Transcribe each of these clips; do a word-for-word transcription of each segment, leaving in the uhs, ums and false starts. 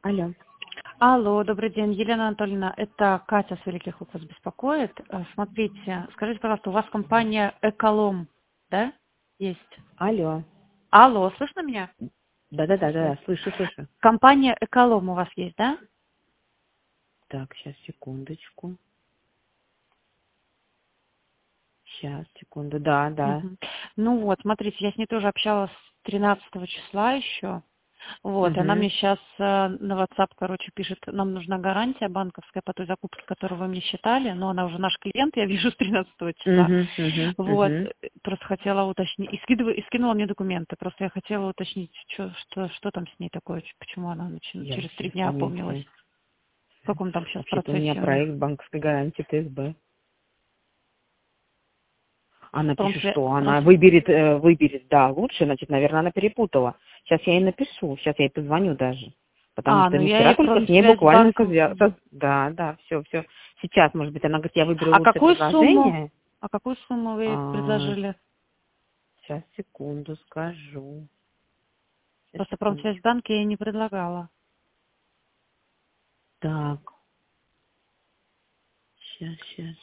Алло. Алло, добрый день, Елена Анатольевна. Это Катя с Великих Лук вас беспокоит. Э, Смотрите, скажите, пожалуйста, у вас компания Эколом, да, есть? Алло. Алло, слышно меня? Да-да-да, да, слышу, слышу. Компания Эколом у вас есть, да? Так, сейчас, секундочку. Сейчас, секунду. Да, да. Мгм. Ну вот, смотрите, я с ней тоже общалась тринадцатого числа еще. Вот, и она Угу. мне сейчас на WhatsApp, короче, пишет, нам нужна гарантия банковская по той закупке, которую вы мне считали, но она уже наш клиент, я вижу, с тринадцатого числа. Угу, угу, Вот, угу. э, просто хотела уточнить, и, скидываю, и скинула мне документы, просто я хотела уточнить, чё- что, что там с ней такое, ч- почему она начи- Я через три вообще дня опомнилась. понятия. В каком там сейчас Вообще-то у меня процессе у них? проект банковской гарантии ТСБ. Она пишет, Промсвя- что она промс- выберет, э, выберет, да, лучше, значит, наверное, она перепутала. Сейчас я ей напишу, сейчас я ей позвоню даже. Потому А, что ну не я вчера ей только с ней буквально промсвязьбанк. связаться. Да, да, все, все. Сейчас, может быть, она говорит, я выберу А лучшее какую сумму? предложение. А какую сумму вы А, предложили? сейчас, секунду, скажу. Сейчас, Просто секундочку. промсвязьбанк я ей не предлагала. Так, сейчас, сейчас.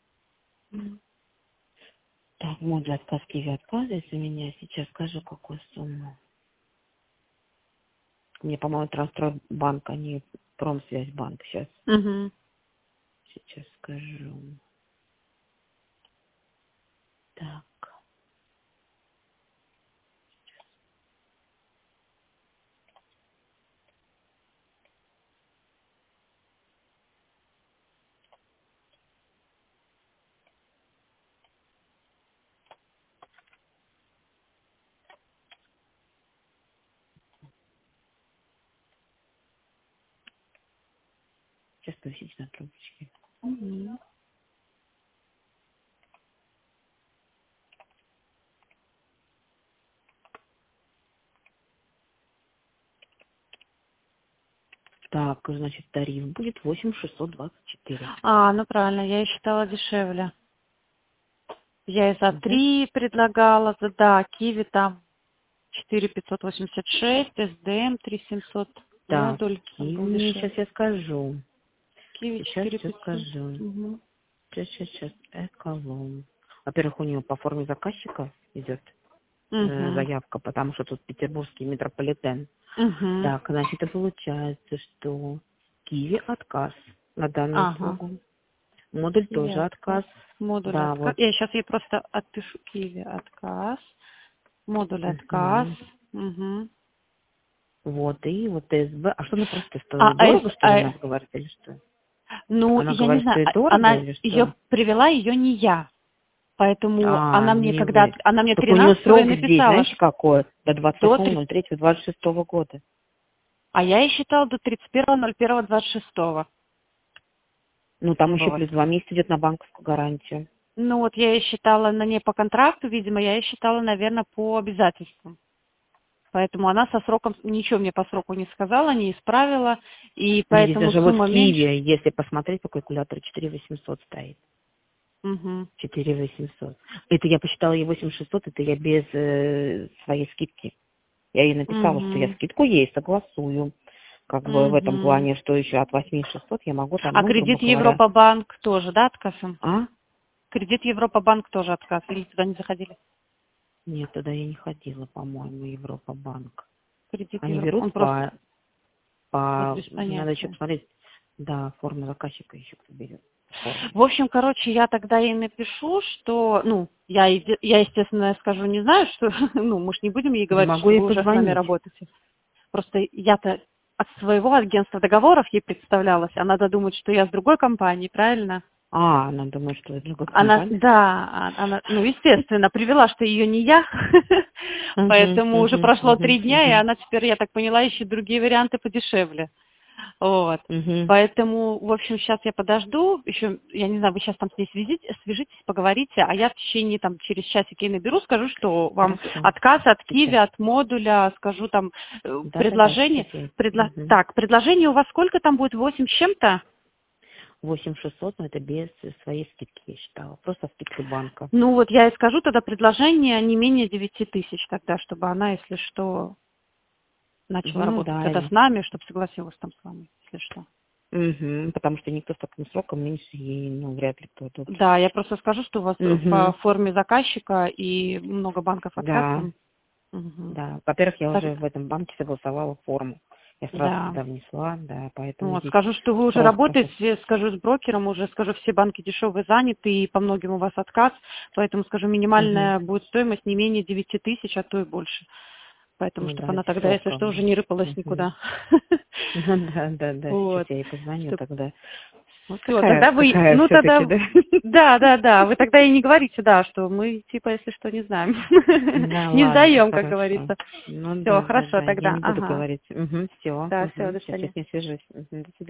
Так, модуль отказ Киви отказывается меня. Сейчас скажу, какую сумму. Мне, по-моему, Трансстройбанк, а не Промсвязьбанк. Сейчас, Угу. сейчас скажу. Так, сейчас повисите на трубочке. Угу. Так, значит, тариф будет восемь тысяч шестьсот двадцать четыре. А, ну правильно, я и считала дешевле. Я и за Угу. три предлагала, за, да, Киви там четыре тысячи пятьсот восемьдесят шесть, эс дэ эм три тысячи семьсот, Так, модуль, он был Киви, сейчас дешевле. я скажу. Киви Сейчас четыре все тысячи пятьсот. скажу. Угу. Сейчас, сейчас, сейчас. Эколом. Во-первых, у нее по форме заказчика идет э, Угу. заявка, потому что тут петербургский метрополитен. Угу. Так, значит, это получается, что Киви отказ на данную Ага. услугу. Модуль Киви тоже отказ. отказ. Модуль Да, отказ. вот. Я сейчас ей просто отпишу Киви отказ. Модуль отказ. Мгм. Угу. Вот, и вот ТСБ. А что она просто А, стоит? а, Дорого, эс- что ли, а, она говорит, или что? ну, Она я не говорит, знаю, стоит а- дорого она или ее что? привела, ее не я. Поэтому А, она мне, не когда, вы. она мне Так у нее тринадцатого и срок здесь, написала, знаете, какой? До до двадцать три- третьего двадцать шестого года. а я ей считала до тридцать первого ноль первого двадцать шестого. Ну, там еще Вот. плюс два месяца идет на банковскую гарантию. Ну вот я ей считала на ней по контракту, видимо, я ей считала, наверное, по обязательствам. Поэтому она со сроком, ничего мне по сроку не сказала, не исправила, и Ну, здесь поэтому даже вот в сумма меньше. Киеве, если посмотреть по калькулятору, четыре тысячи восемьсот стоит. Мгм. четыре тысячи восемьсот. Это я посчитала ей восемь тысяч шестьсот, это я без э, своей скидки. Я ей написала, что я Мгм. скидку ей согласую. Как бы в этом Мгм. плане, что еще от восемь тысяч шестисот я могу там, А ну, грубо кредит говоря. Европа-банк тоже, да, отказ им? А? Кредит Европа-банк тоже отказ, или туда не заходили? Нет, туда я не ходила, по-моему, Европа-банк. Кредит Они Европа, он берут просто по, вот по, без надо еще понятия. посмотреть, да, форму заказчика еще кто берет. Форму. В общем, короче, я тогда ей напишу, что, ну, я, еди- я, естественно, скажу, не знаю, что, ну, мы ж не будем ей Я говорить, могу что ей вы уже с нами позвонить. работаете. Просто я-то от своего агентства договоров ей представлялась, а надо думать, что я с другой компании, правильно? А, она думает, что это другая Она, компания. да, а- она, ну, естественно, привела, что ее не я, Угу, поэтому уже угу, прошло угу, три дня, и угу, она теперь, я так поняла, ищет другие варианты подешевле. Вот. угу. Поэтому, в общем, сейчас я подожду, еще, я не знаю, вы сейчас там с ней свяжите- свяжитесь, поговорите, а я в течение, там, через часик ей наберу, скажу, что вам Хорошо. отказ от Киви, Сейчас. от модуля, скажу там э, Да-да-да, сейчас предложение. я... Предла- Угу. Так, предложение у вас сколько там будет, восемь с чем-то? восемь тысяч шестьсот, но это без своей скидки, я считала. Просто скидкой банка. Ну вот я и скажу тогда предложение не менее девяти тысяч тогда, чтобы она, если что... начала Ну работать да. тогда с нами, чтобы согласилась там с вами, если что. Мгм. Потому что никто с таким сроком меньше ей, ну, вряд ли кто одобрит. Да, я просто скажу, что у вас э, по Мгм. форме заказчика и много банков Да, отказывают. Мгм. да. Во-первых, я Так, уже в этом банке согласовала форму. Я сразу да. туда внесла, да, поэтому Вот, здесь скажу, что вы уже срок прошел. работаете, скажу, с брокером уже, скажу, все банки дешевые заняты, и по многим у вас отказ, поэтому, скажу, Мгм. минимальная будет стоимость не менее девяти тысяч, а то и больше. Поэтому, Ну чтобы да, она это тогда, если сотка. что, уже не рыпалась Мгм. никуда. Да, да, да, сейчас Вот. я ей позвоню тогда. Вот Все, какая, тогда вы, какая ну все-таки, тогда, да? да, да, да, вы тогда и не говорите, да, что мы, типа, если что, не знаем. Да, Не ладно, сдаем, как хорошо. говорится. Ну Все, да, да, хорошо да, я тогда. не буду Ага. говорить. Угу, все. Да, все, Угу, до сейчас, свидания. сейчас не свяжусь. Мгм, до свидания.